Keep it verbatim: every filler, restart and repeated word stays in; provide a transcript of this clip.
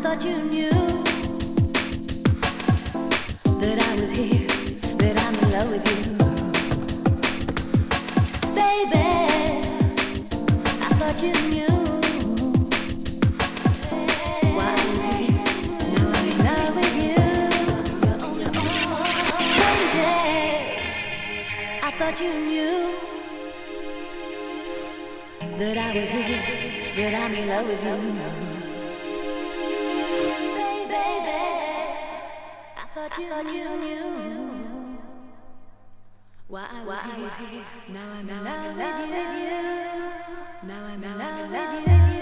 thought you knew that I was here, that I'm in love with you. Baby, I thought you knew why I was here. Now I'm in love with you. Changes. I thought you knew that I was here, that I'm in love with you. I thought you, I thought you knew why I was, why here. I was here. Now I'm in love with you. Now I'm in love with you.